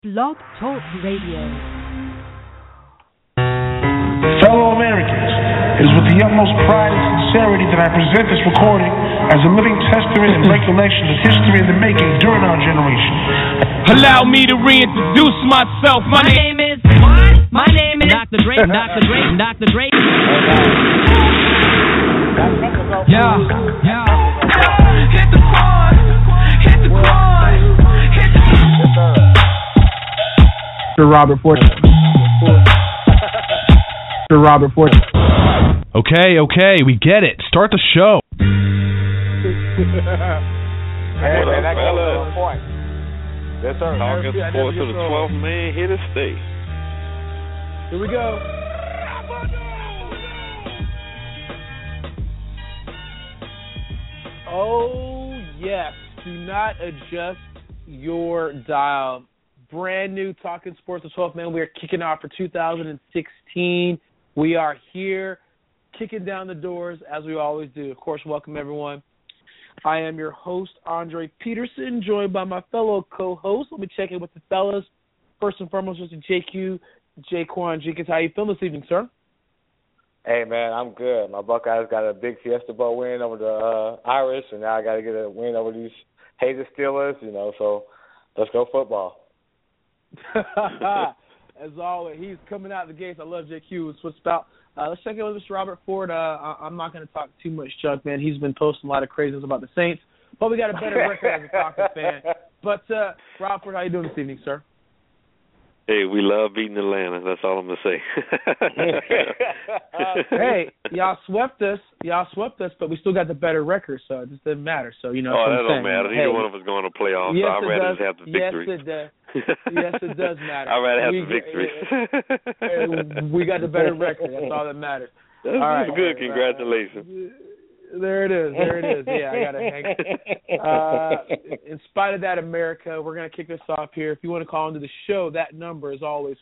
Blog Talk Radio. Fellow Americans, it is with the utmost pride and sincerity that I present this recording as a living testament and recollection of history in the making during our generation. Allow me to reintroduce myself. My name is Dr. Dre. Dr. Dre. Yeah. Hit the quad. Robert Ford. Okay, we get it. Start the show. Hey, man, that goes to the point. Yes, sir. Talking sports to the 12th man, here to stay. Here we go. Oh, yes. Do not adjust your dial. Brand new Talking Sports to 12th man. We are kicking off for 2016. We are here kicking down the doors as we always do. Of course, welcome everyone. I am your host, Andre Peterson, joined by my fellow co-host. Let me check in with the fellas. First and foremost, Mr. JQ, Jaquan Jenkins. How you feeling this evening, sir? Hey, man, I'm good. My Buckeyes got a big Fiesta Bowl win over the Irish, and now I got to get a win over these hated Steelers, so let's go football. As always, he's coming out the gates. I love JQ. It's what's about. Let's check in with Mr. Robert Ford. I'm not going to talk too much junk, man. He's been posting a lot of craziness about the Saints, but we got a better record as a Falcons fan. But, Robert Ford, how you doing this evening, sir? Hey, we love beating Atlanta. That's all I'm going to say. Hey, y'all swept us, but we still got the better record, so it just doesn't matter. So, that don't matter. Neither one of us going to playoffs, yes, so I'd rather just have the victory. Yes, it does. Yes, it does matter. I'd rather have the victory. We got the better record. That's all that matters. That's all right, good. Congratulations. There it is. Yeah, I got to hang. In spite of that, America, we're going to kick this off here. If you want to call into the show, that number is always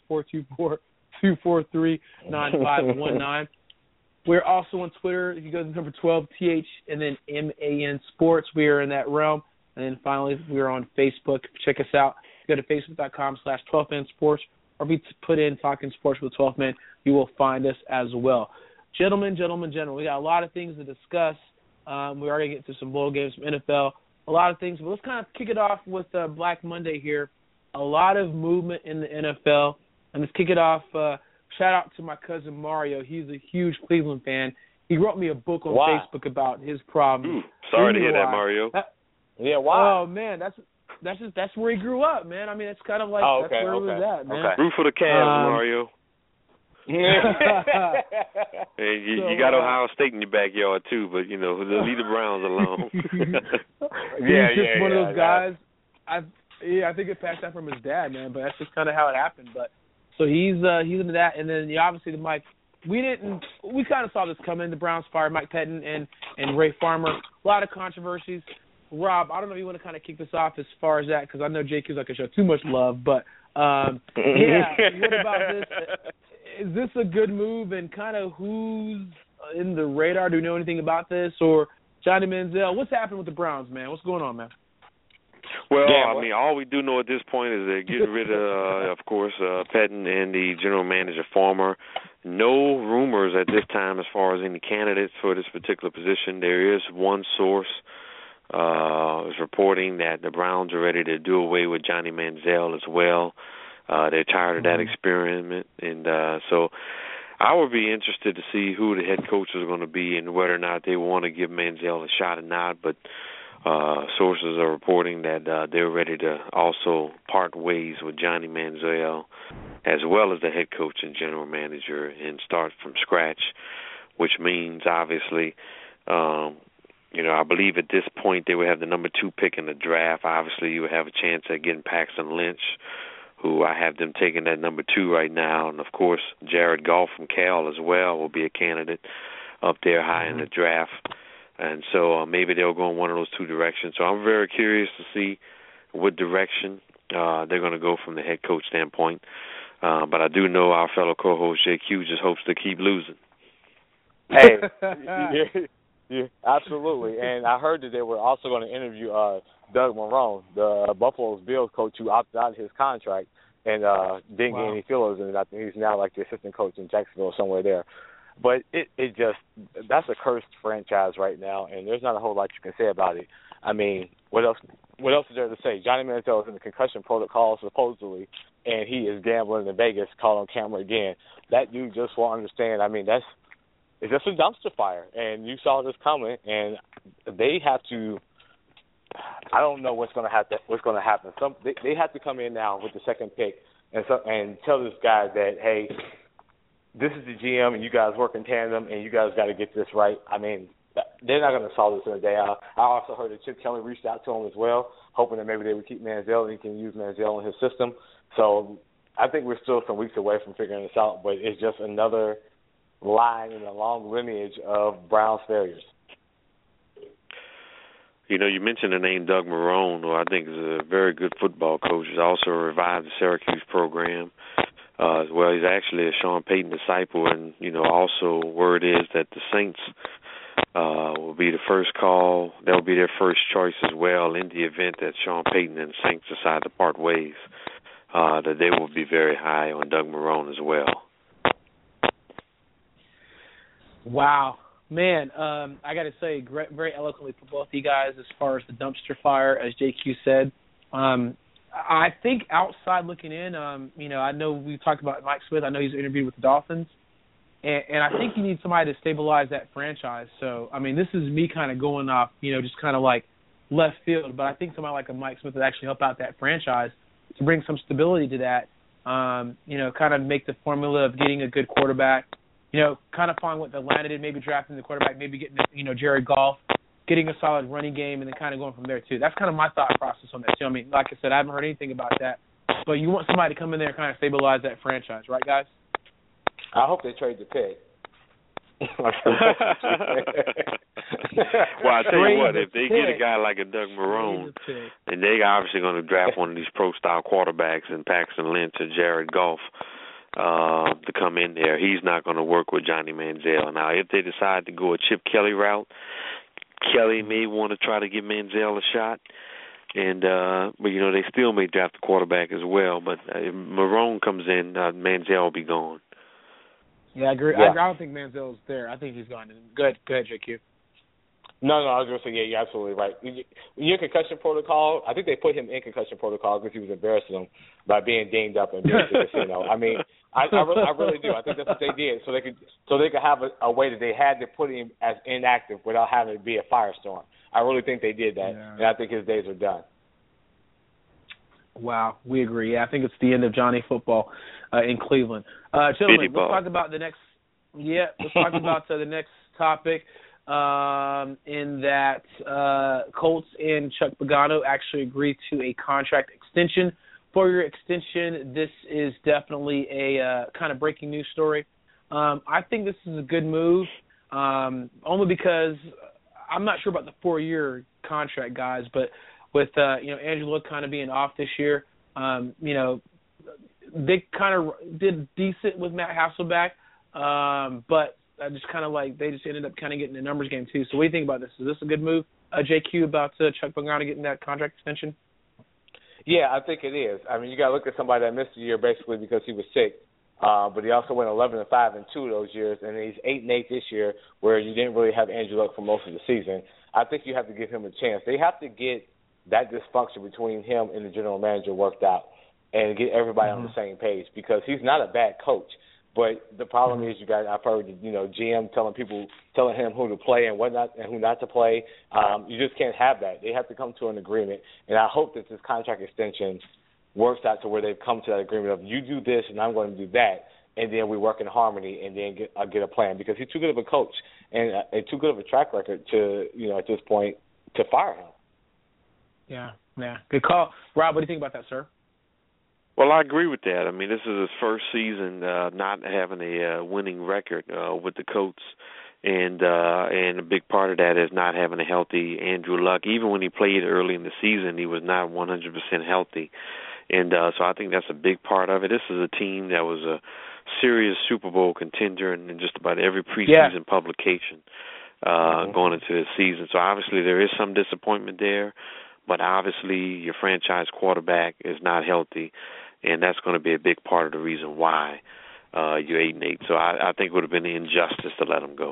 424-243-9519. We're also on Twitter. If you go to number 12, TH, and then MAN Sports, we are in that realm. And then finally, we're on Facebook. Check us out. Go to facebook.com/12man sports, or if you put in Talking Sports with 12 Men, you will find us as well. Gentlemen, we got a lot of things to discuss. We already get to some bowl games from NFL, a lot of things. But let's kind of kick it off with Black Monday here. A lot of movement in the NFL. And let's kick it off. Shout out to my cousin Mario. He's a huge Cleveland fan. He wrote me a book on Facebook about his problems. Sorry to hear that, Mario. Yeah, why? Oh, man, that's where he grew up, man. I mean, it's kind of like that's where he was at, man. Okay. Root for the Cavs, Mario. Hey, you got Ohio State in your backyard too, but leave the Browns alone. He's just one of those guys. I think it passed down from his dad, man. But that's just kind of how it happened. But so he's into that, and then obviously the Mike. We kind of saw this coming. The Browns fired Mike Pettin and Ray Farmer. A lot of controversies. Rob, I don't know if you want to kind of kick this off as far as that, because I know JQ's not going to show too much love, but what about this? Is this a good move, and kind of who's in the radar? Do you know anything about this? Or Johnny Manziel? What's happening with the Browns, man? What's going on, man? Well, all we do know at this point is they're getting rid of course, Pettin and the general manager, Farmer. No rumors at this time as far as any candidates for this particular position. There is one source is reporting that the Browns are ready to do away with Johnny Manziel as well. They're tired of that experiment, and so I would be interested to see who the head coaches are going to be and whether or not they want to give Manziel a shot or not. But sources are reporting that they're ready to also part ways with Johnny Manziel, as well as the head coach and general manager, and start from scratch, which means obviously, I believe at this point they would have the number 2 pick in the draft. Obviously, you would have a chance at getting Paxton Lynch, who I have them taking that number 2 right now. And, of course, Jared Goff from Cal as well will be a candidate up there high in the draft. And so maybe they'll go in one of those 2 directions. So I'm very curious to see what direction they're going to go from the head coach standpoint. But I do know our fellow co-host JQ just hopes to keep losing. Hey, yeah, absolutely. And I heard that they were also going to interview Doug Marrone, the Buffalo Bills coach who opted out of his contract. and didn't get any fillers, and I think he's now like the assistant coach in Jacksonville or somewhere there. But it just, that's a cursed franchise right now, and there's not a whole lot you can say about it. I mean, what else is there to say? Johnny Manziel is in the concussion protocol supposedly, and he is gambling in Vegas, caught on camera again. That dude just won't understand. I mean, it's just a dumpster fire, and you saw this coming, and they have to. I don't know what's going to happen. They have to come in now with the second pick and tell this guy that, hey, this is the GM, and you guys work in tandem, and you guys got to get this right. I mean, they're not going to solve this in a day. I also heard that Chip Kelly reached out to him as well, hoping that maybe they would keep Manziel and he can use Manziel in his system. So I think we're still some weeks away from figuring this out, but it's just another line in a long lineage of Browns failures. You know, you mentioned the name Doug Marrone, who I think is a very good football coach. He's also revived the Syracuse program. As well, he's actually a Sean Payton disciple, and, you know, also word is that the Saints will be the first call. They'll be their first choice as well in the event that Sean Payton and the Saints decide to part ways, that they will be very high on Doug Marrone as well. Wow. Man, I got to say, very eloquently for both of you guys as far as the dumpster fire, as JQ said. I think outside looking in, you know, I know we talked about Mike Smith. I know he's interviewed with the Dolphins. And I think you need somebody to stabilize that franchise. So, I mean, this is me kind of going off, you know, just kind of like left field. But I think somebody like a Mike Smith would actually help out that franchise to bring some stability to that, you know, kind of make the formula of getting a good quarterback, you know, kind of find what Atlanta did, maybe drafting the quarterback, maybe getting, you know, Jared Goff, getting a solid running game, and then kind of going from there, too. That's kind of my thought process on that, too. I mean, like I said, I haven't heard anything about that. But you want somebody to come in there and kind of stabilize that franchise, right, guys? I hope they trade the pick. Well, I tell you what, if they get a guy like a Doug Marrone, and they obviously going to draft one of these pro-style quarterbacks in Paxton Lynch or Jared Goff to come in there, he's not going to work with Johnny Manziel. Now, if they decide to go a Chip Kelly route, Kelly may want to try to give Manziel a shot, and but you know they still may draft a quarterback as well. But if Marrone comes in, Manziel will be gone. Yeah, I agree. Yeah. I don't think Manziel's there. I think he's gone. Go ahead, JQ. No, I was going to say, yeah, you're absolutely right. Your concussion protocol, I think they put him in concussion protocol because he was embarrassing them by being dinged up and being to the casino. I mean, I really do. I think that's what they did, so they could have a way that they had to put him as inactive without having to be a firestorm. I really think they did that, and I think his days are done. Wow, we agree. Yeah, I think it's the end of Johnny football in Cleveland. Gentlemen, let's talk about the next. Yeah, let's talk about the next topic. In that Colts and Chuck Pagano actually agreed to a contract extension. For your extension, this is definitely a kind of breaking news story. I think this is a good move, only because I'm not sure about the 4-year contract, guys, but with you know, Andrew Luck kind of being off this year, you know, they kind of did decent with Matt Hasselbeck, but just kind of like they just ended up kind of getting the numbers game too. So what do you think about this? Is this a good move, JQ, about Chuck Pagano getting that contract extension? Yeah, I think it is. I mean, you got to look at somebody that missed a year basically because he was sick, but he also went 11-5 in 2 of those years, and he's 8-8 this year, where you didn't really have Andrew Luck for most of the season. I think you have to give him a chance. They have to get that dysfunction between him and the general manager worked out and get everybody on the same page, because he's not a bad coach. But the problem is, you guys, I've heard, you know, GM telling him who to play and whatnot and who not to play. You just can't have that. They have to come to an agreement. And I hope that this contract extension works out to where they've come to that agreement of you do this and I'm going to do that, and then we work in harmony and then get a plan, because he's too good of a coach and too good of a track record to, you know, at this point to fire him. Yeah. Good call. Rob, what do you think about that, sir? Well, I agree with that. I mean, this is his first season not having a winning record with the Colts, and a big part of that is not having a healthy Andrew Luck. Even when he played early in the season, he was not 100% healthy, and so I think that's a big part of it. This is a team that was a serious Super Bowl contender in just about every preseason publication going into the season. So obviously there is some disappointment there, but obviously your franchise quarterback is not healthy. and that's going to be a big part of the reason why you're 8-8. So I think it would have been an injustice to let him go.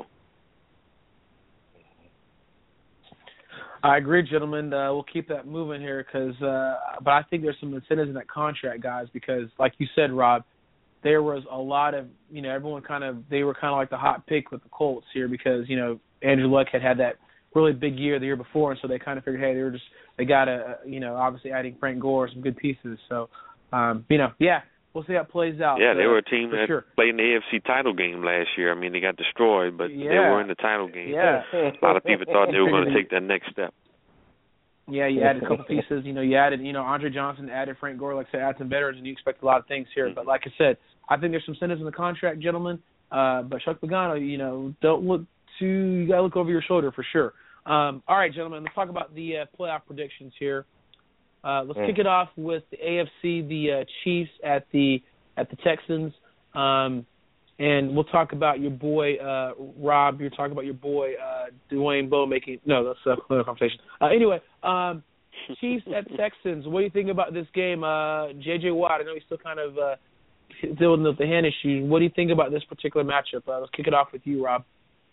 I agree, gentlemen. We'll keep that moving here, but I think there's some incentives in that contract, guys, because like you said, Rob, there was a lot of, everyone they were kind of like the hot pick with the Colts here because, Andrew Luck had that really big year the year before, and so they kind of figured, hey, they got to, obviously adding Frank Gore, some good pieces. So, yeah, we'll see how it plays out. Yeah, they were a team that sure. played in the AFC title game last year. I mean, they got destroyed, but they were in the title game. Yeah. A lot of people thought they were going to take that next step. Yeah, you added a couple pieces. You added, Andre Johnson, added Frank Gore, like I said, add some veterans, and you expect a lot of things here. But like I said, I think there's some incentives in the contract, gentlemen. But Chuck Pagano, don't look you got to look over your shoulder for sure. All right, gentlemen, let's talk about the playoff predictions here. Let's kick it off with the AFC, the Chiefs at the Texans, and we'll talk about your boy Rob. You're talking about your boy Dwayne Bowe making. No, that's another conversation. Anyway, Chiefs at Texans. What do you think about this game? J.J. Watt. I know he's still kind of dealing with the hand issue. What do you think about this particular matchup? Let's kick it off with you, Rob.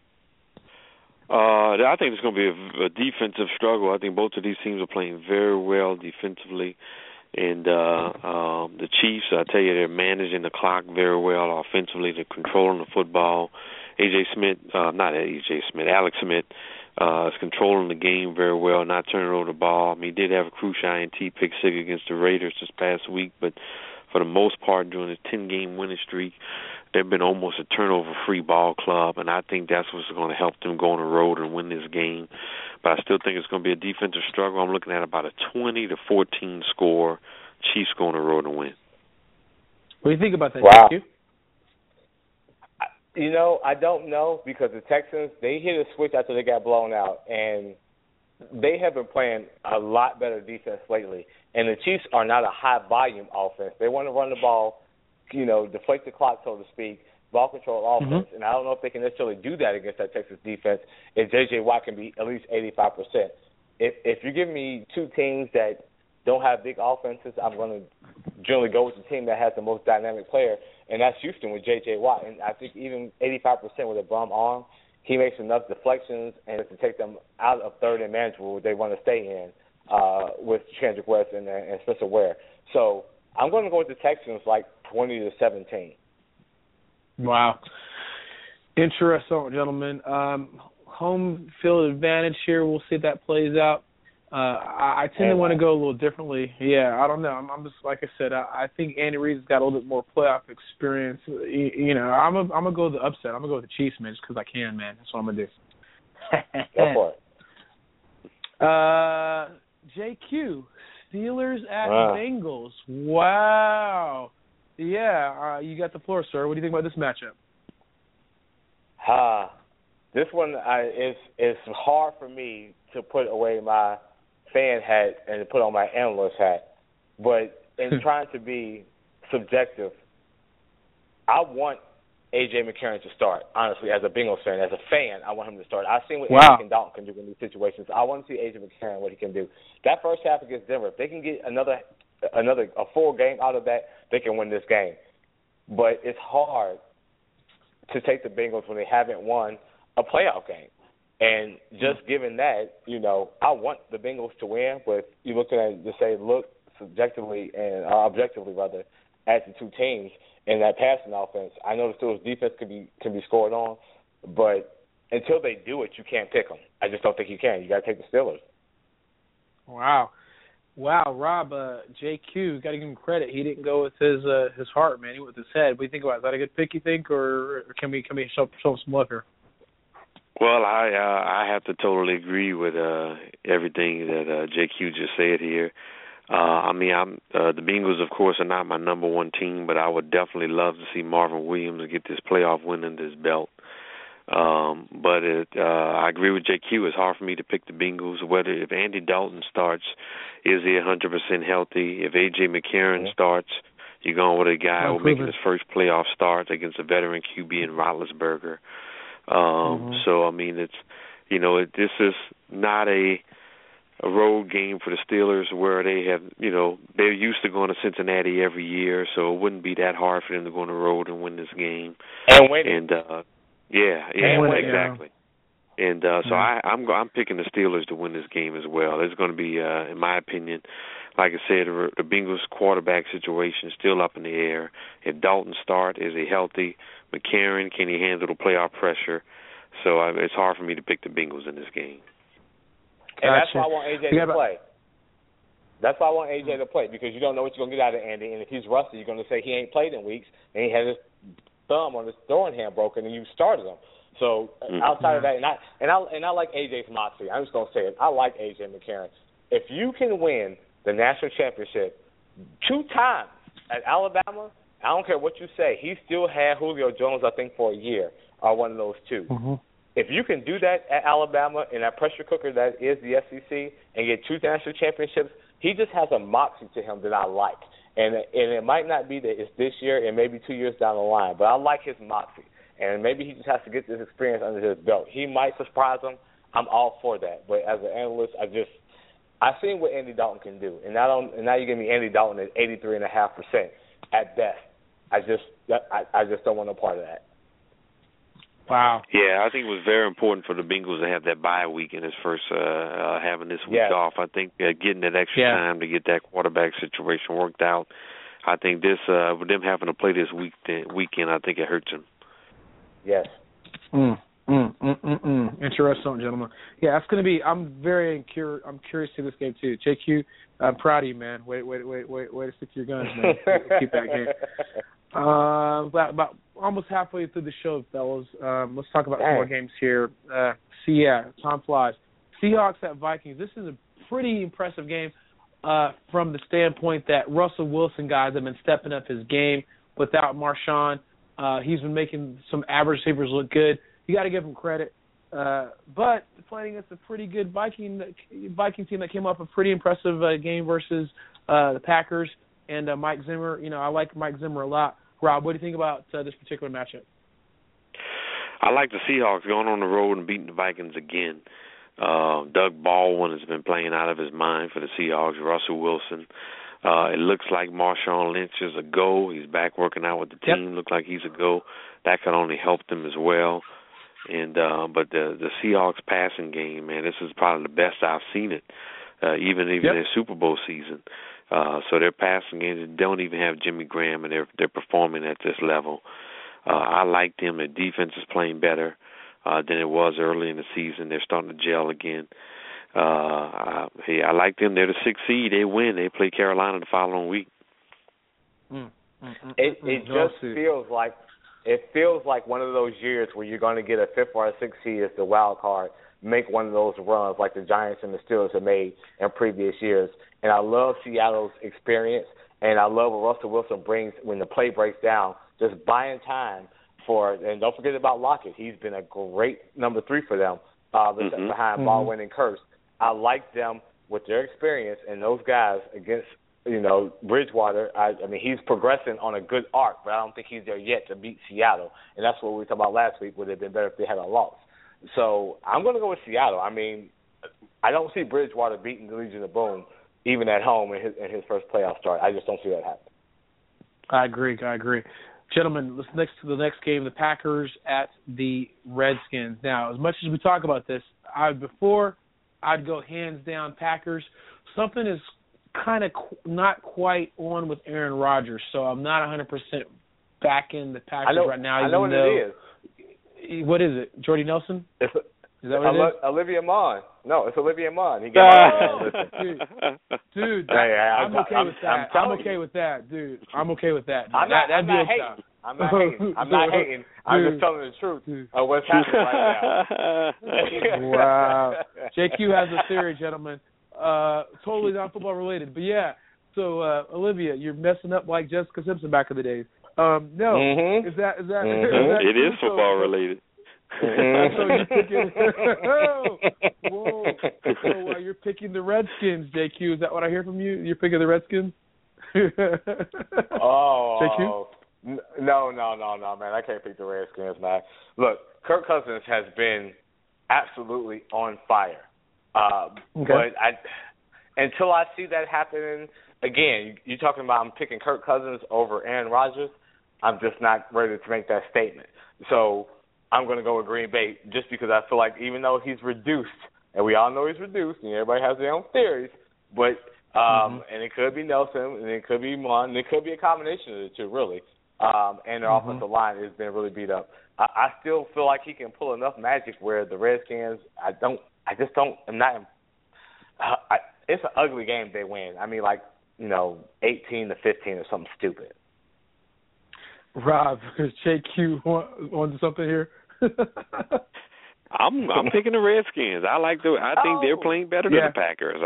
I think it's going to be a defensive struggle. I think both of these teams are playing very well defensively. And the Chiefs, I tell you, they're managing the clock very well offensively. They're controlling the football. Alex Smith is controlling the game very well, not turning over the ball. I mean, he did have a crucial INT pick six against the Raiders this past week, but for the most part, during his 10-game winning streak, they've been almost a turnover-free ball club, and I think that's what's going to help them go on the road and win this game. But I still think it's going to be a defensive struggle. I'm looking at about a 20-14 score. Chiefs go on the road and win. What do you think about that, Wow. Q? I don't know because the Texans, they hit a switch after they got blown out, and they have been playing a lot better defense lately. And the Chiefs are not a high-volume offense. They want to run the ball, deflate the clock, so to speak, ball control offense. And I don't know if they can necessarily do that against that Texas defense if J.J. Watt can be at least 85%. If you give me two teams that don't have big offenses, I'm going to generally go with the team that has the most dynamic player, and that's Houston with J.J. Watt. And I think even 85% with a bum arm, he makes enough deflections and to take them out of third and manageable where they want to stay in with Kendrick West and Spencer Ware. So I'm going to go with the Texans like 20-17. Wow. Interesting, gentlemen. Home field advantage here. We'll see if that plays out. I tend to want to go a little differently. Yeah, I don't know. I'm just, like I said, I think Andy Reid's got a little bit more playoff experience. I'm gonna go with the upset. I'm gonna go with the Chiefs, man, just because I can, man. That's what I'm gonna do. Go for it. JQ, Steelers at Bengals. Wow. Yeah, you got the floor, sir. What do you think about this matchup? This one is hard for me to put away my fan hat and to put on my analyst hat. But in trying to be subjective, I want A.J. McCarron to start, honestly, as a Bengals fan. As a fan, I want him to start. I've seen what Andy Dalton can do in these situations. I want to see A.J. McCarron, what he can do. That first half against Denver, if they can get a full game out of that, they can win this game. But it's hard to take the Bengals when they haven't won a playoff game. And just given that, I want the Bengals to win, but you're looking at it to say, look subjectively and objectively rather at the two teams in that passing offense. I know the Steelers' defense can be scored on, but until they do it, you can't pick them. I just don't think you can. You got to take the Steelers. Wow, Rob, JQ, got to give him credit. He didn't go with his heart, man. He went with his head. What do you think about it? Is that a good pick, you think, or can we show some love here? Well, I have to totally agree with everything that JQ just said here. The Bengals, of course, are not my number one team, but I would definitely love to see Marvin Williams get this playoff win under his belt. But I agree with JQ. It's hard for me to pick the Bengals. If Andy Dalton starts, is he 100% healthy? If A.J. McCarron starts, you're going with a guy who's making his first playoff start against a veteran QB in Roethlisberger. So, I mean, it's, this is not a a road game for the Steelers where they have, they're used to going to Cincinnati every year, so it wouldn't be that hard for them to go on the road and win this game. And win it. And exactly. And so I'm picking the Steelers to win this game as well. It's going to be, in my opinion, like I said, the Bengals quarterback situation is still up in the air. If Dalton starts, is he healthy? McCarron, can he handle the playoff pressure? So it's hard for me to pick the Bengals in this game. And that's why I want AJ to play. That's why I want AJ to play, because you don't know what you're going to get out of Andy. And if he's rusty, you're going to say he ain't played in weeks, and he had his thumb on his throwing hand broken, and you started him. So outside of that, and I like AJ's moxie. I'm just going to say it. I like AJ McCarron. If you can win the national championship 2 times at Alabama, I don't care what you say. He still had Julio Jones, I think, for a year, or one of those 2. Mm-hmm. If you can do that at Alabama in that pressure cooker that is the SEC and get 2 national championships, he just has a moxie to him that I like. And it might not be that it's this year and maybe 2 years down the line, but I like his moxie. And maybe he just has to get this experience under his belt. He might surprise him. I'm all for that. But as an analyst, I've seen what Andy Dalton can do. And now you give me Andy Dalton at 83.5% at best. I just don't want no part of that. Wow. Yeah, I think it was very important for the Bengals to have that bye week in his first having this week off. I think getting that extra time to get that quarterback situation worked out. I think this with them having to play this weekend, I think it hurts them. Yes. Interesting, gentlemen. Yeah, that's going to be. I'm curious to see this game too. JQ, I'm proud of you, man. Way to stick to your guns, man. Keep that game. About almost halfway through the show, fellas. Let's talk about some more games here. Time flies. Seahawks at Vikings. This is a pretty impressive game from the standpoint that Russell Wilson guys have been stepping up his game without Marshawn. He's been making some average receivers look good. You got to give him credit. But playing against a pretty good Viking team that came up a pretty impressive game versus the Packers and Mike Zimmer. I like Mike Zimmer a lot. Rob, what do you think about this particular matchup? I like the Seahawks going on the road and beating the Vikings again. Doug Baldwin has been playing out of his mind for the Seahawks. Russell Wilson. It looks like Marshawn Lynch is a go. He's back working out with the team. Looks like he's a go. That could only help them as well. And but the Seahawks passing game, man, this is probably the best I've seen it, even their Super Bowl season. So their passing games, they don't even have Jimmy Graham, and they're performing at this level. I like them. Their defense is playing better than it was early in the season. They're starting to gel again. I like them. They're the 6th seed. They win. They play Carolina the following week. It just feels like one of those years where you're going to get a 5th or a 6th seed as the wild card, make one of those runs like the Giants and the Steelers have made in previous years. And I love Seattle's experience, and I love what Russell Wilson brings when the play breaks down, just buying time and don't forget about Lockett. He's been a great number 3 for them behind Baldwin and Kurtz. I like them with their experience and those guys against, Bridgewater. I mean, he's progressing on a good arc, but I don't think he's there yet to beat Seattle. And that's what we were talking about last week, would it have been better if they had a loss. So I'm going to go with Seattle. I mean, I don't see Bridgewater beating the Legion of Boom even at home in his first playoff start. I just don't see that happen. I agree. Gentlemen, let's next to the next game, the Packers at the Redskins. Now, as much as we talk about this, I'd go hands down Packers. Something is kind of not quite on with Aaron Rodgers, so I'm not 100% back in the Packers right now. I know what it is. What is it? Jordy Nelson? Is that what it is? Olivia Munn. No, it's Olivia Munn. He got dude, I'm okay with that. I'm okay with that, dude. I'm okay with that. I'm not hating. I'm not hating. I'm just telling the truth of what's happening right now. Wow. JQ has a theory, gentlemen. Totally not football related, but yeah. So Olivia, you're messing up like Jessica Simpson back in the days. No, is that it is football related. So you're picking. Whoa! So you're picking the Redskins, JQ. Is that what I hear from you? You're picking the Redskins. JQ? No, man. I can't pick the Redskins, man. Look, Kirk Cousins has been absolutely on fire. But until I see that happening, again, you're talking about I'm picking Kirk Cousins over Aaron Rodgers. I'm just not ready to make that statement. So I'm going to go with Green Bay just because I feel like even though he's reduced, and we all know he's reduced, and everybody has their own theories, but and it could be Nelson, and it could be Mon, and it could be a combination of the two, really. And their offensive line has been really beat up. I still feel like he can pull enough magic where the Redskins, it's an ugly game if they win. I mean, 18-15 or something stupid. Rob, is JQ on something here? I'm picking the Redskins. I think they're playing better than the Packers.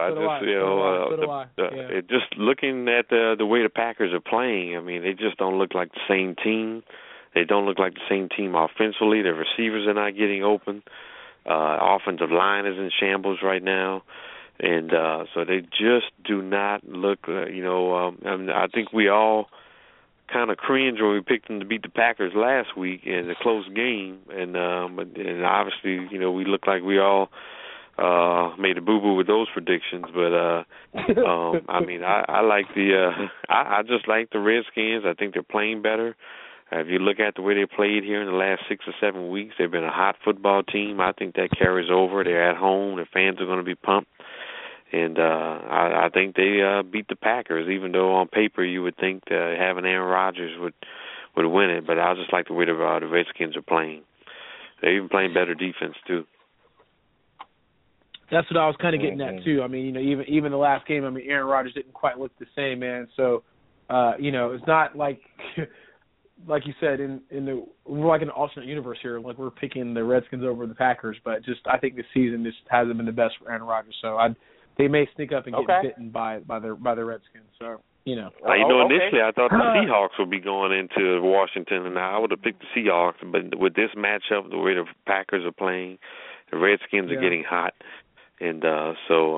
Just looking at the way the Packers are playing, I mean, they just don't look like the same team. They don't look like the same team offensively. Their receivers are not getting open. Offensive line is in shambles right now. And so they just do not look, I think we all kind of cringe when we picked them to beat the Packers last week in a close game. And obviously, we look like we all made a boo-boo with those predictions. But, I mean, I like I just like the Redskins. I think they're playing better. If you look at the way they played here in the last 6 or 7 weeks, they've been a hot football team. I think that carries over. They're at home. Their fans are going to be pumped. And I think they beat the Packers, even though on paper you would think having Aaron Rodgers would win it. But I just like the way the Redskins are playing. They're even playing better defense, too. That's what I was kind of getting at, too. I mean, even the last game, I mean, Aaron Rodgers didn't quite look the same, man. So, it's not like – like you said, we're like in an alternate universe here. Like we're picking the Redskins over the Packers, but I think this season just hasn't been the best for Aaron Rodgers. So they may sneak up and get bitten by the Redskins. So initially I thought the Seahawks would be going into Washington, and I would have picked the Seahawks. But with this matchup, the way the Packers are playing, the Redskins are getting hot, and I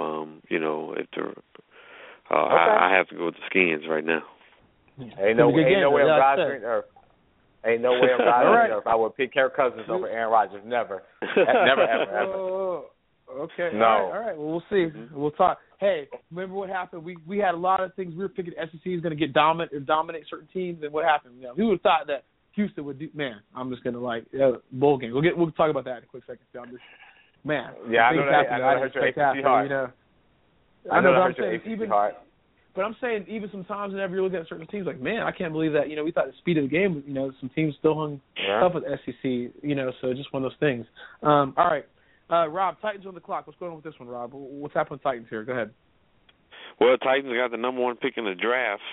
have to go with the Skins right now. Ain't no way I'm God's earth. Ain't no way I'm God's earth. I would pick Kirk Cousins over Aaron Rodgers. Never. Never, ever. Okay. No. All right. Well, we'll see. We'll talk. Hey, remember what happened? We had a lot of things. We were picking SEC is going to get dominate certain teams, and what happened? Who would have thought that Houston would do? Man, I'm just going to bowl game. We'll talk about that in a quick second. I know that hurt your SEC heart. I know that hurt your SEC heart. But I'm saying even sometimes whenever you're looking at certain teams, like, man, I can't believe that, we thought the speed of the game, some teams still hung tough with SEC, so just one of those things. All right. Rob, Titans on the clock. What's going on with this one, Rob? What's happening with Titans here? Go ahead. Well, Titans got the number one pick in the draft,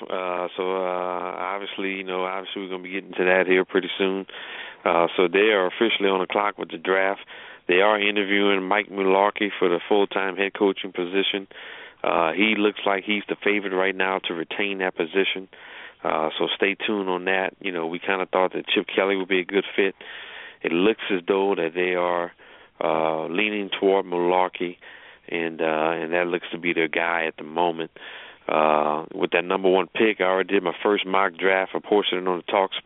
obviously we're going to be getting to that here pretty soon. So they are officially on the clock with the draft. They are interviewing Mike Mularkey for the full-time head coaching position. He looks like he's the favorite right now to retain that position. So stay tuned on that. We kind of thought that Chip Kelly would be a good fit. It looks as though that they are leaning toward Mularkey, and that looks to be their guy at the moment. With that number one pick, I already did my first mock draft. I posted it on the Talking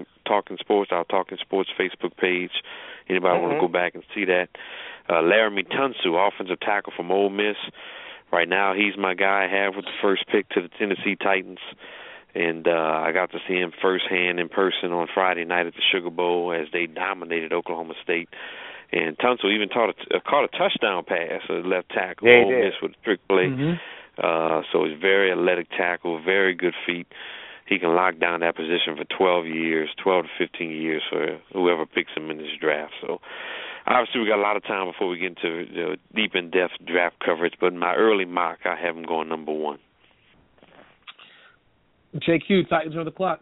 Sports Facebook page. Anybody want to go back and see that? Laramie Tunsil, offensive tackle from Ole Miss. Right now, he's my guy I have with the first pick to the Tennessee Titans. And I got to see him firsthand in person on Friday night at the Sugar Bowl as they dominated Oklahoma State. And Tunsil even caught a touchdown pass, a left tackle. Ole Miss with a trick play. So he's very athletic tackle, very good feet. He can lock down that position for 12 to 15 years for whoever picks him in this draft. So obviously we got a lot of time before we get into deep in-depth draft coverage, but in my early mock, I have him going number one. JQ, Titans on the clock.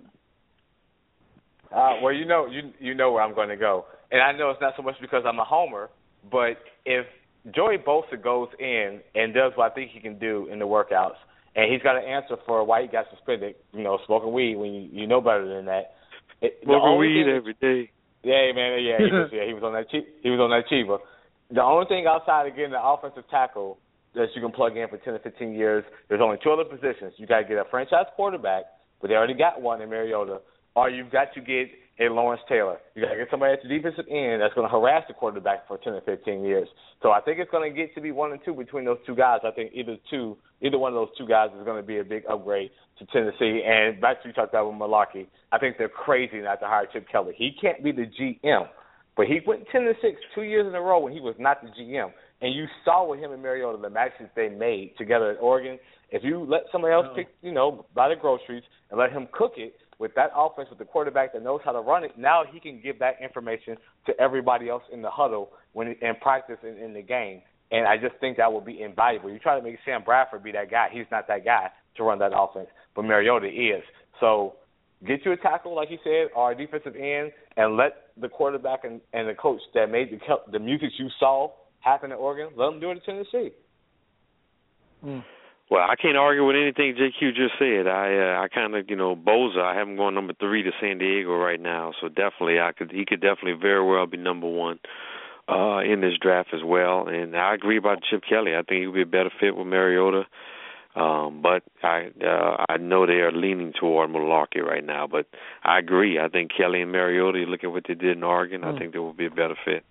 Well, you know where I'm going to go. And I know it's not so much because I'm a homer, but if Joey Bosa goes in and does what I think he can do in the workouts, and he's got to answer for why he got suspended, smoking weed when you know better than that. Smoking weed every day. Yeah, man. Yeah, he was on that. He was on that Chiba. The only thing outside of getting the offensive tackle that you can plug in for 10 to 15 years, there's only two other positions. You got to get a franchise quarterback, but they already got one in Mariota, or you've got to get a Lawrence Taylor. You got to get somebody at the defensive end that's going to harass the quarterback for 10 or 15 years. So I think it's going to get to be 1 and 2 between those two guys. I think either one of those two guys is going to be a big upgrade to Tennessee. And back to you talked about with Malarkey, I think they're crazy not to hire Chip Kelly. He can't be the GM, but he went 10-6 2 years in a row when he was not the GM. And you saw with him and Mariota the matches they made together at Oregon. If you let somebody else pick, buy the groceries and let him cook it with that offense, with the quarterback that knows how to run it, now he can give that information to everybody else in the huddle in practice and in the game. And I just think that would be invaluable. You try to make Sam Bradford be that guy. He's not that guy to run that offense, but Mariota is. So get you a tackle, like you said, or a defensive end, and let the quarterback and the coach that made the music you saw happen at Oregon, let them do it at Tennessee. Well, I can't argue with anything JQ just said. I kind of, Boza, I have him going number 3 to San Diego right now, so definitely he could definitely very well be number 1 in this draft as well. And I agree about Chip Kelly. I think he would be a better fit with Mariota. But I know they are leaning toward Malarkey right now. But I agree. I think Kelly and Mariota, you look at what they did in Oregon, I think they would be a better fit.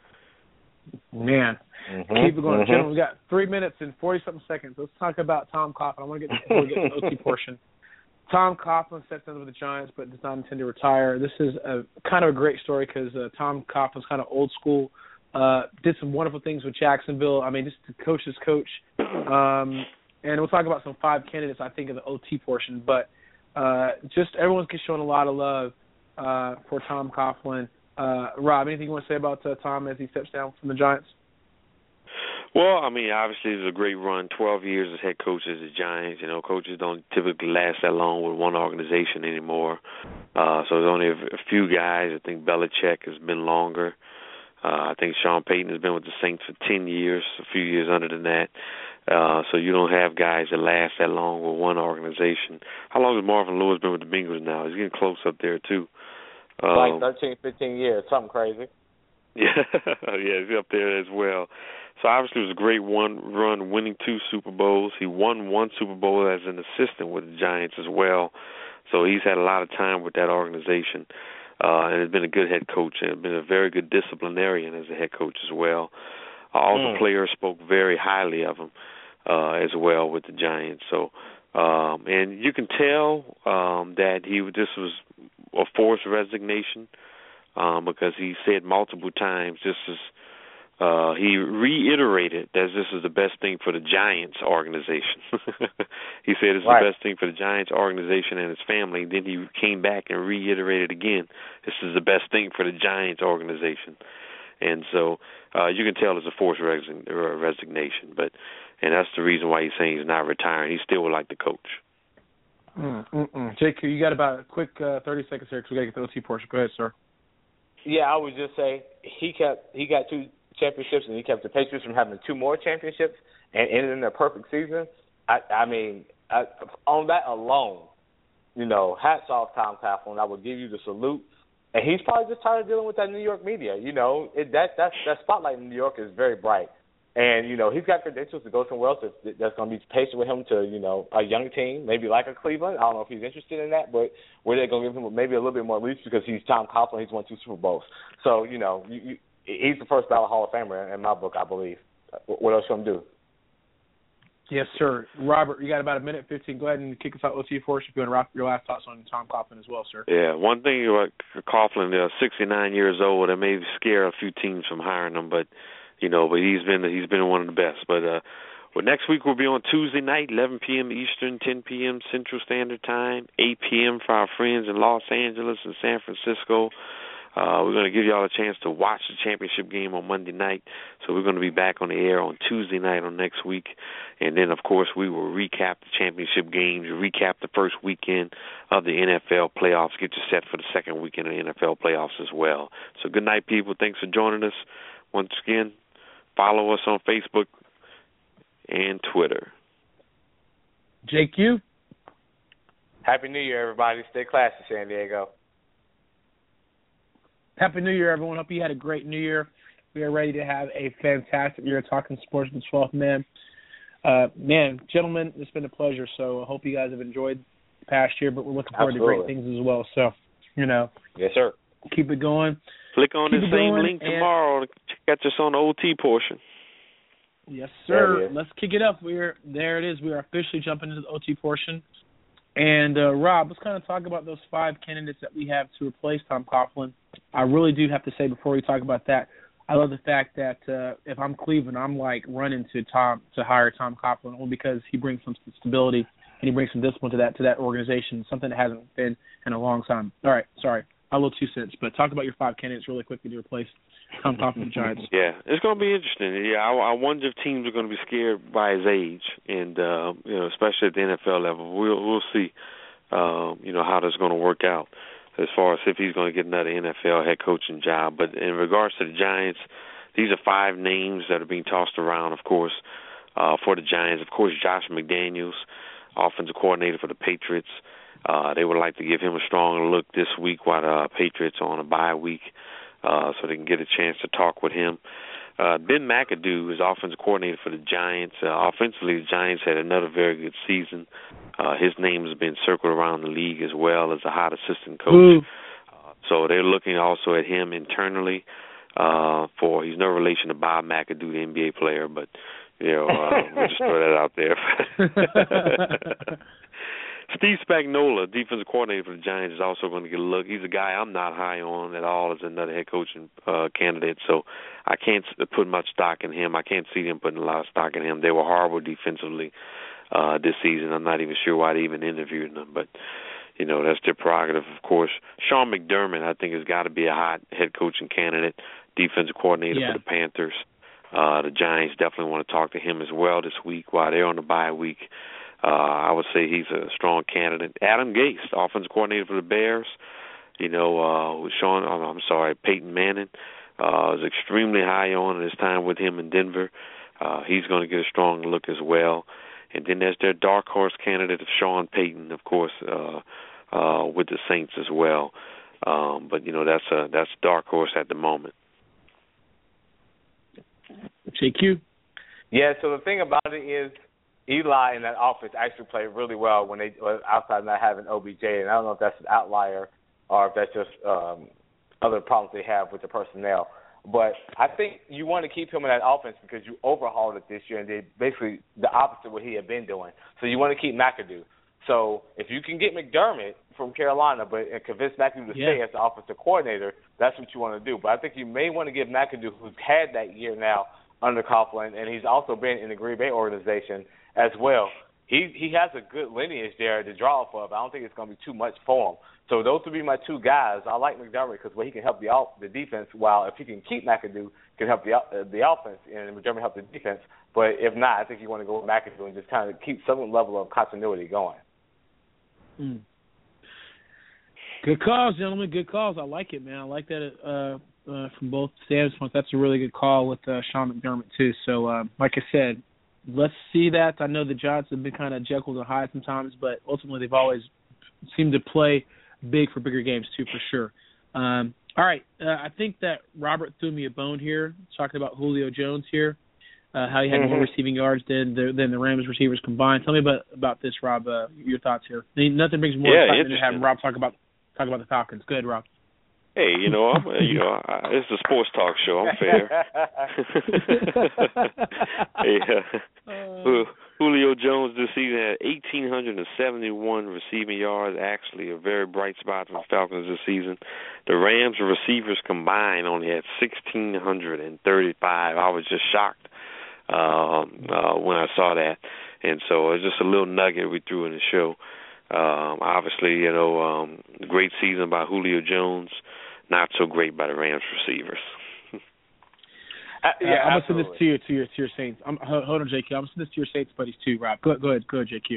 Man, keep it going. Gentlemen, we got 3 minutes and 40-something seconds. Let's talk about Tom Coughlin. I want to get to the OT portion. Tom Coughlin steps in with the Giants but does not intend to retire. This is kind of a great story because Tom Coughlin's kind of old school. Did some wonderful things with Jacksonville. I mean, just the coach's coach. And we'll talk about some 5 candidates, I think, in the OT portion. But just everyone's showing a lot of love for Tom Coughlin. Rob, anything you want to say about Tom as he steps down from the Giants? Well, I mean, obviously it was a great run, 12 years as head coach of the Giants. Coaches don't typically last that long with one organization anymore. So there's only a few guys. I think Belichick has been longer. I think Sean Payton has been with the Saints for 10 years, a few years under than that. So you don't have guys that last that long with one organization. How long has Marvin Lewis been with the Bengals now? He's getting close up there, too. Like 13, 15 years, something crazy. Yeah, he's up there as well. So obviously it was a great run, winning 2 Super Bowls. He won 1 Super Bowl as an assistant with the Giants as well. So he's had a lot of time with that organization. And has been a good head coach and been a very good disciplinarian as a head coach as well. All the players spoke very highly of him as well with the Giants. So, and you can tell that this was a forced resignation because he said multiple times he reiterated that this is the best thing for the Giants organization. He said it's the best thing for the Giants organization and his family. Then he came back and reiterated again, this is the best thing for the Giants organization. And so you can tell it's a forced resignation. And that's the reason why he's saying he's not retiring. He still would like to coach. JQ, you got about a quick 30 seconds here because we got to get the OT portion. Go ahead, sir. Yeah, I would just say he got 2 championships and he kept the Patriots from having 2 more championships and ending their perfect season. I mean, on that alone, hats off Tom Coughlin. I would give you the salute. And he's probably just tired of dealing with that New York media. That spotlight in New York is very bright. And, he's got credentials to go somewhere else that's going to be patient with him to, a young team, maybe like a Cleveland. I don't know if he's interested in that, but where they're going to give him maybe a little bit more leash because he's Tom Coughlin. He's won 2 Super Bowls. So, he's the first ballot Hall of Famer in my book, I believe. What else should he do? Yes, sir. Robert, you got about a minute 15. Go ahead and kick us out. Let's see if you want to wrap your last thoughts on Tom Coughlin as well, sir. Yeah, one thing about Coughlin, 69 years old, that may scare a few teams from hiring him, but he's been one of the best. But next week we'll be on Tuesday night, 11 p.m. Eastern, 10 p.m. Central Standard Time, 8 p.m. for our friends in Los Angeles and San Francisco. We're going to give you all a chance to watch the championship game on Monday night. So we're going to be back on the air on Tuesday night on next week. And then, of course, we will recap the championship games, recap the first weekend of the NFL playoffs, get you set for the second weekend of the NFL playoffs as well. So good night, people. Thanks for joining us. Once again, follow us on Facebook and Twitter. JQ? Happy New Year, everybody. Stay classy, San Diego. Happy New Year, everyone. Hope you had a great New Year. We are ready to have a fantastic year talking sports with the 12th man. Gentlemen, it's been a pleasure. So I hope you guys have enjoyed the past year, but we're looking forward to great things as well. So, Yes, sir. Keep it going. Click on the same link tomorrow to catch us on the OT portion. Yes, sir. Let's kick it up. There it is. We are officially jumping into the OT portion. And, Rob, let's kind of talk about those 5 candidates that we have to replace Tom Coughlin. I really do have to say before we talk about that, I love the fact that if I'm Cleveland, I'm like running to hire Tom Coughlin only because he brings some stability and he brings some discipline to that organization, something that hasn't been in a long time. All right, sorry, a little 2 cents, but talk about your 5 candidates really quickly to replace Tom Coughlin, the Giants. Yeah, it's going to be interesting. Yeah, I wonder if teams are going to be scared by his age, and especially at the NFL level. We'll see, how that's going to work out as far as if he's going to get another NFL head coaching job. But in regards to the Giants, these are 5 names that are being tossed around, of course, for the Giants. Of course, Josh McDaniels, offensive coordinator for the Patriots. They would like to give him a strong look this week while the Patriots are on a bye week, so they can get a chance to talk with him. Ben McAdoo is offensive coordinator for the Giants. Offensively, the Giants had another very good season. His name has been circled around the league as well as a hot assistant coach. So they're looking also at him internally for he's no relation to Bob McAdoo, the NBA player, but we'll just throw that out there. Steve Spagnuolo, defensive coordinator for the Giants, is also going to get a look. He's a guy I'm not high on at all as another head coaching candidate, so I can't put much stock in him. I can't see them putting a lot of stock in him. They were horrible defensively this season. I'm not even sure why they even interviewed them, but that's their prerogative, of course. Sean McDermott, I think, has got to be a hot head coaching candidate, defensive coordinator for the Panthers. The Giants definitely want to talk to him as well this week while they're on the bye week. I would say he's a strong candidate. Adam Gase, offensive coordinator for the Bears. Peyton Manning is extremely high on his time with him in Denver. He's going to get a strong look as well. And then there's their dark horse candidate of Sean Payton, of course, with the Saints as well. But that's dark horse at the moment. JQ. Yeah. So the thing about it is, Eli and that offense actually played really well when they outside of not having OBJ, and I don't know if that's an outlier or if that's just other problems they have with the personnel. But I think you want to keep him in that offense because you overhauled it this year and did basically the opposite of what he had been doing. So you want to keep McAdoo. So if you can get McDermott from Carolina and convince McAdoo to stay as the offensive coordinator, that's what you want to do. But I think you may want to give McAdoo, who's had that year now under Coughlin, and he's also been in the Green Bay organization as well. He has a good lineage there to draw off of. I don't think it's going to be too much for him. So those would be my 2 guys. I like McDermott because he can help the defense, while if he can keep McAdoo, can help the offense, and McDermott help the defense. But if not, I think you want to go with McAdoo and just kind of keep some level of continuity going. Good calls, gentlemen. Good calls. I like it, man. I like that from both standpoints. That's a really good call with Sean McDermott, too. So, like I said, let's see that. I know the Giants have been kind of Jekyll and Hyde sometimes, but ultimately they've always seemed to play big for bigger games, too, for sure. All right. I think that Robert threw me a bone here, talking about Julio Jones here, how he had more receiving yards than the Rams receivers combined. Tell me about this, Rob, your thoughts here. I mean, nothing brings more excitement than having Rob talk about the Falcons. Go ahead, Rob. Hey, it's a sports talk show. I'm fair. Julio Jones this season had 1,871 receiving yards, actually a very bright spot for the Falcons this season. The Rams receivers combined only had 1,635. I was just shocked when I saw that. And so it was just a little nugget we threw in the show. Obviously, great season by Julio Jones. Not so great by the Rams receivers. I'm gonna send this to your Saints. Hold on, JQ. I'm gonna send this to your Saints buddies too, Rob. Go ahead, JQ.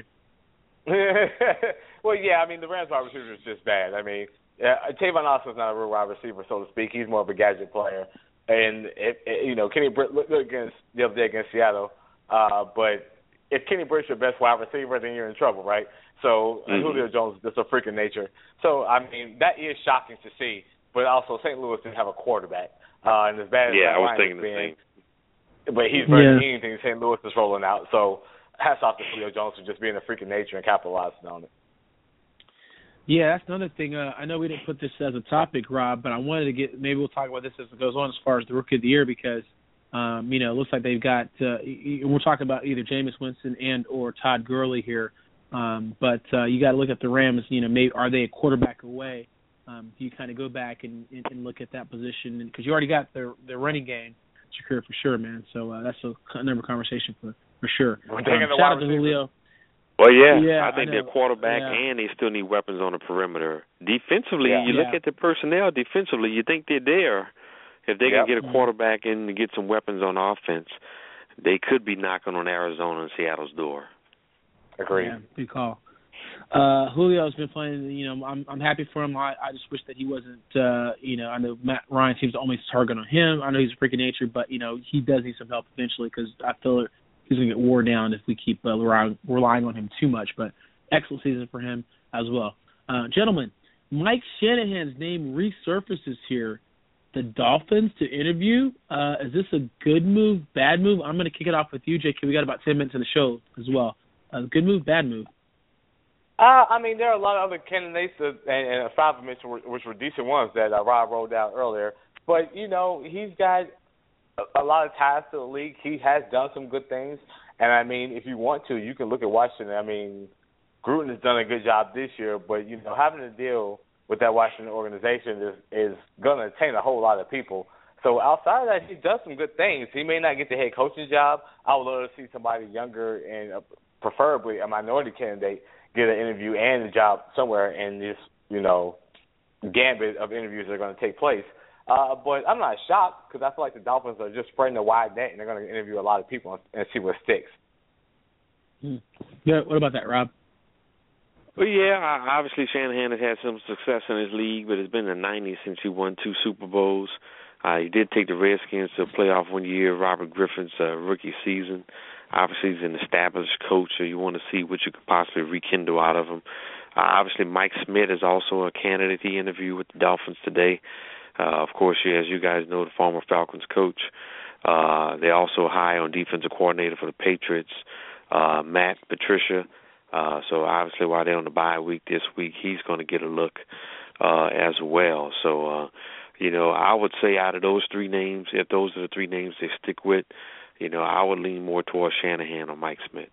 Well, yeah. I mean, the Rams wide receiver is just bad. I mean, Tavon Austin's not a real wide receiver, so to speak. He's more of a gadget player. And Kenny Britt looked against the other day against Seattle. But if Kenny Britt's your best wide receiver, then you're in trouble, right? So Julio Jones is just a freak of nature. So I mean, that is shocking to see. But also, St. Louis didn't have a quarterback. And as bad as I was thinking the same. But he's very anything St. Louis is rolling out. So hats off to Julio Jones for just being a freak of nature and capitalizing on it. Yeah, that's another thing. I know we didn't put this as a topic, Rob, but I wanted to get. Maybe we'll talk about this as it goes on as far as the Rookie of the Year because, it looks like they've got. We're talking about either Jameis Winston and or Todd Gurley here, but you got to look at the Rams. Maybe are they a quarterback away? You kind of go back and look at that position because you already got their running game secure for sure, man. So that's another conversation for sure. Shout out to Julio. Well, I think they're quarterback and they still need weapons on the perimeter. Defensively, you look at the personnel defensively, you think they're there. If they can get a quarterback in and get some weapons on offense, they could be knocking on Arizona and Seattle's door. Agreed. Yeah, good call. Julio's been playing, I'm happy for him. I just wish that he wasn't, I know Matt Ryan seems to only target on him. I know he's a freak of nature, but, he does need some help eventually because I feel he's going to get wore down if we keep relying on him too much. But excellent season for him as well. Gentlemen, Mike Shanahan's name resurfaces here. The Dolphins to interview. Is this a good move, bad move? I'm going to kick it off with you, JQ. We got about 10 minutes in the show as well. Good move, bad move? There are a lot of other candidates, and five of them which were decent ones that Rob rolled out earlier. But, he's got a lot of ties to the league. He has done some good things. And, if you want to, you can look at Washington. Gruden has done a good job this year, but, having to deal with that Washington organization is going to entertain a whole lot of people. So outside of that, he does some good things. He may not get the head coaching job. I would love to see somebody younger and preferably a minority candidate get an interview and a job somewhere in this, gambit of interviews that are going to take place. But I'm not shocked because I feel like the Dolphins are just spreading a wide net and they're going to interview a lot of people and see what sticks. Yeah, what about that, Rob? Well, obviously Shanahan has had some success in his league, but it's been the 90s since he won 2 Super Bowls. He did take the Redskins to a playoff one year, Robert Griffin's rookie season. Obviously, he's an established coach, so you want to see what you could possibly rekindle out of him. Obviously, Mike Smith is also a candidate he interviewed with the Dolphins today. Of course, as you guys know, the former Falcons coach. They're also high on defensive coordinator for the Patriots, Matt Patricia. So obviously while they're on the bye week this week, he's going to get a look as well. So, I would say out of those 3 names, if those are the 3 names they stick with, I would lean more towards Shanahan or Mike Smith.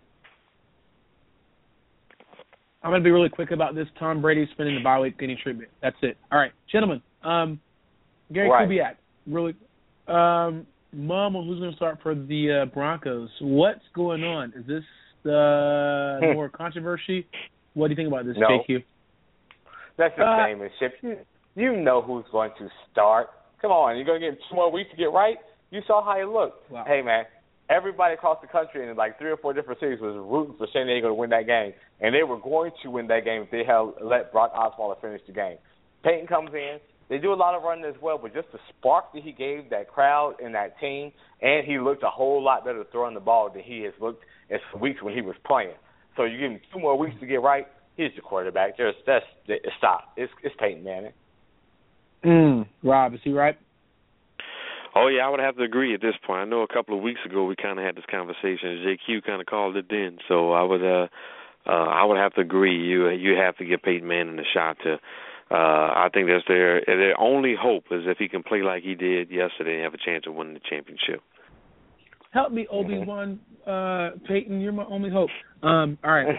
I'm going to be really quick about this. Tom Brady spending the bye week getting treatment. That's it. All right, gentlemen. Gary Kubiak, really. Mom, who's going to start for the Broncos? What's going on? Is this more controversy? What do you think about this, JQ? That's the same as shit. You know who's going to start. Come on, you're going to get 2 more weeks to get right? You saw how he looked. Wow. Hey, man, everybody across the country in like 3 or 4 different cities was rooting for San Diego to win that game, and they were going to win that game if they had let Brock Osweiler finish the game. Peyton comes in. They do a lot of running as well, but just the spark that he gave that crowd and that team, and he looked a whole lot better throwing the ball than he has looked in some weeks when he was playing. So you give him 2 more weeks to get right, he's the quarterback. Stop. It's Peyton Manning. Rob, is he right? Oh, yeah, I would have to agree at this point. I know a couple of weeks ago we kind of had this conversation. JQ kind of called it then. So I would have to agree. You have to give Peyton Manning a shot to I think that's their only hope is if he can play like he did yesterday and have a chance of winning the championship. Help me, Obi-Wan Peyton. You're my only hope. All right.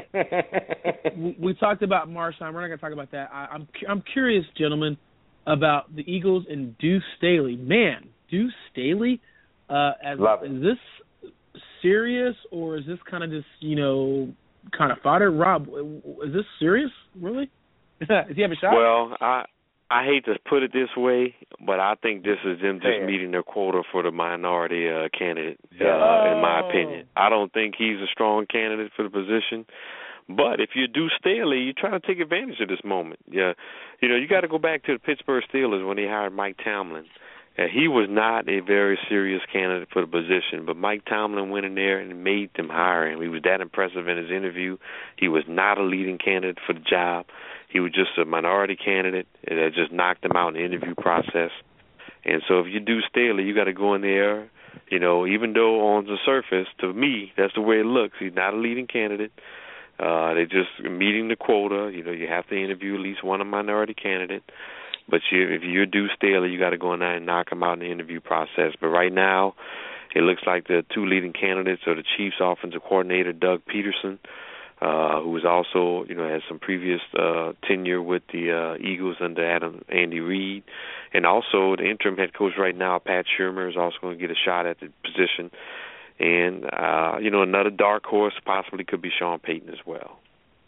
we talked about Marshawn. We're not going to talk about that. I'm curious, gentlemen, about the Eagles and Deuce Staley. Man, Deuce Staley, is this serious or is this kind of just, kind of fodder? Rob, is this serious, really? Does he have a shot? Well, I hate to put it this way, but I think this is them just meeting their quota for the minority candidate, in my opinion. I don't think he's a strong candidate for the position. But if you do Staley, you try to take advantage of this moment. Yeah, you got to go back to the Pittsburgh Steelers when they hired Mike Tomlin. He was not a very serious candidate for the position, but Mike Tomlin went in there and made them hire him. He was that impressive in his interview. He was not a leading candidate for the job. He was just a minority candidate that just knocked him out in the interview process. And so if you do Staley, you got to go in there, even though on the surface, to me, that's the way it looks. He's not a leading candidate. They're just meeting the quota. You know, you have to interview at least one minority candidate. But if you're Deuce Staley, you got to go in there and knock them out in the interview process. But right now, it looks like the two leading candidates are the Chiefs offensive coordinator, Doug Peterson, who is also, has some previous tenure with the Eagles under Andy Reid. And also the interim head coach right now, Pat Shurmur, is also going to get a shot at the position. And, another dark horse possibly could be Sean Payton as well.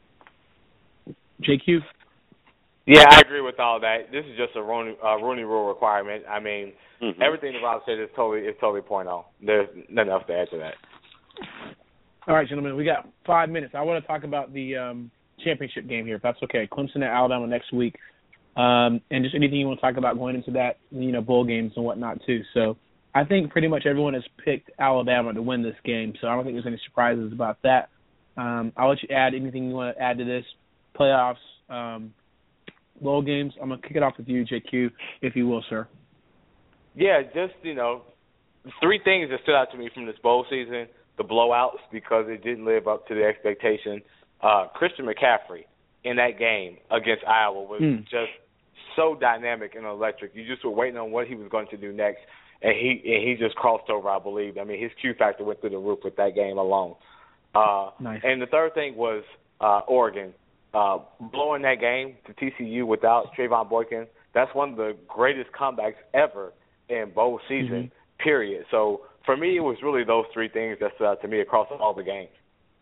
JQ? Yeah, I agree with all that. This is just a Rooney Rule requirement. I mean, everything that Rob said is totally point on. There's nothing else to add to that. All right, gentlemen, we got 5 minutes. I want to talk about the championship game here, if that's okay. Clemson at Alabama next week. And just anything you want to talk about going into that, bowl games and whatnot, too. So I think pretty much everyone has picked Alabama to win this game, so I don't think there's any surprises about that. I'll let you add anything you want to add to this. Playoffs, bowl games. I'm going to kick it off with you, JQ, if you will, sir. Yeah, just, three things that stood out to me from this bowl season. The blowouts, because it didn't live up to the expectation. Christian McCaffrey in that game against Iowa was just so dynamic and electric. You just were waiting on what he was going to do next, and he just crossed over, I believe. I mean, his Q factor went through the roof with that game alone. Nice. And the third thing was Oregon. Blowing that game to TCU without Trayvon Boykin, that's one of the greatest comebacks ever in bowl season, period. So for me, it was really those three things that stood out to me across all the games.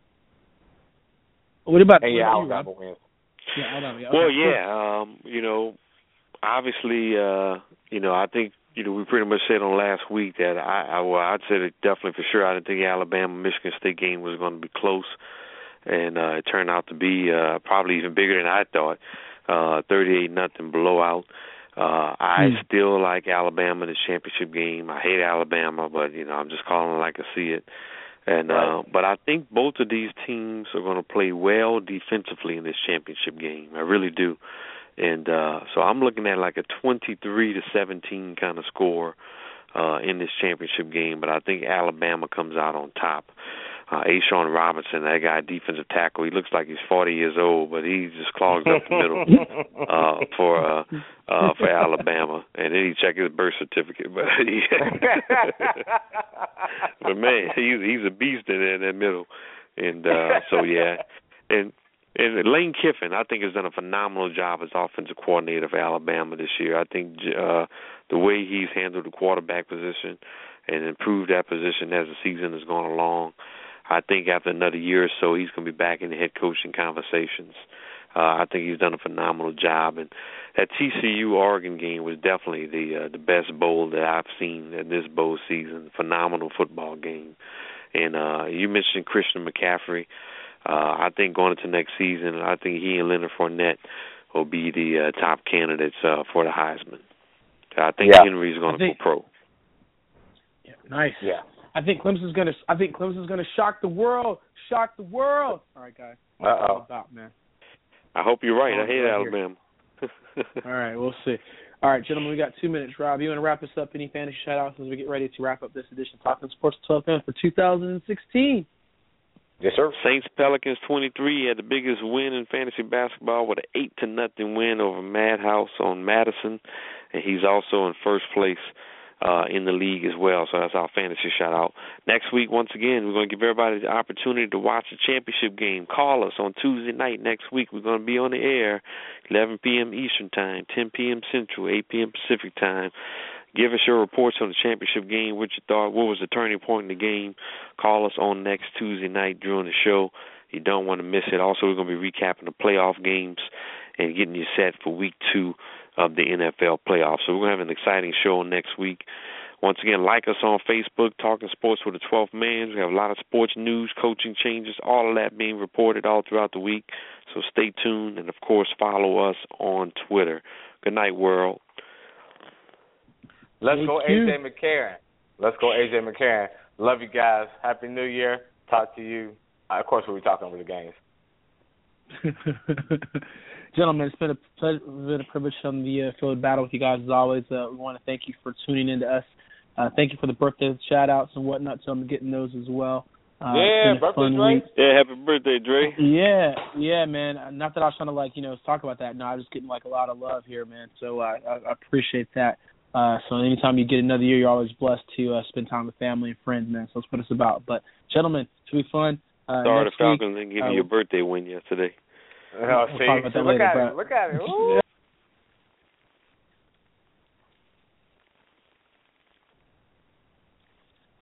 What about Alabama wins. Yeah, Alabama. Yeah. Well, obviously, I think, we pretty much said on last week that I'd say that definitely for sure I didn't think Alabama-Michigan State game was going to be close. And it turned out to be probably even bigger than I thought, 38-0 blowout. I still like Alabama in the championship game. I hate Alabama, but, I'm just calling it like I see it. And but I think both of these teams are going to play well defensively in this championship game. I really do. And so I'm looking at like a 23-17 kind of score in this championship game, but I think Alabama comes out on top. A'Shawn Robinson, that guy, defensive tackle, he looks like he's 40 years old, but he just clogs up the middle for Alabama. And then he checked his birth certificate, but but man, he's a beast in that middle. And so yeah, and Lane Kiffin, I think, has done a phenomenal job as offensive coordinator for Alabama this year. I think the way he's handled the quarterback position and improved that position as the season has gone along, I think after another year or so, he's going to be back in the head coaching conversations. I think he's done a phenomenal job. And that TCU-Oregon game was definitely the best bowl that I've seen in this bowl season. Phenomenal football game. And you mentioned Christian McCaffrey. I think going into next season, I think he and Leonard Fournette will be the top candidates for the Heisman. I think Henry's going to go pro. Yeah, nice. Yeah. I think Clemson's gonna shock the world. Shock the world. All right, guys. About, man. I hope you're right. I hate Alabama. All right, we'll see. All right, gentlemen, we got 2 minutes. Rob, you want to wrap us up? Any fantasy shout-outs as we get ready to wrap up this edition of Talking Sports 12 for 2016? Yes, sir. Saints Pelicans 23 had the biggest win in fantasy basketball with an 8-0 win over Madhouse on Madison, and he's also in first place in the league as well. So that's our fantasy shout out. Next week, once again, we're going to give everybody the opportunity to watch the championship game. Call us on Tuesday night next week. We're going to be on the air 11 p.m. Eastern Time, 10 p.m. Central, 8 p.m. Pacific Time. Give us your reports on the championship game, what you thought, what was the turning point in the game. Call us on next Tuesday night during the show. You don't want to miss it. Also, we're going to be recapping the playoff games and getting you set for week 2 of the NFL playoffs. So we're going to have an exciting show next week. Once again, like us on Facebook, Talking Sports with the 12th Man. We have a lot of sports news, coaching changes, all of that being reported all throughout the week. So stay tuned, and, of course, follow us on Twitter. Good night, world. Let's go, A.J. McCarron. Let's go, A.J. McCarron. Love you guys. Happy New Year. Talk to you. Of course, we'll be talking over the games. Gentlemen, it's been a privilege on the field battle with you guys as always. We want to thank you for tuning in to us. Thank you for the birthday shout-outs and whatnot, so I'm getting those as well. birthday, Dre. Yeah, happy birthday, Dre. Yeah, man. Not that I was trying to talk about that. No, I'm just getting a lot of love here, man. So I appreciate that. So anytime you get another year, you're always blessed to spend time with family and friends, man. So that's what it's about. But gentlemen, it's gonna be fun. Sorry, the Falcons didn't give you your birthday win yesterday. Look at it. Look at it. Ooh.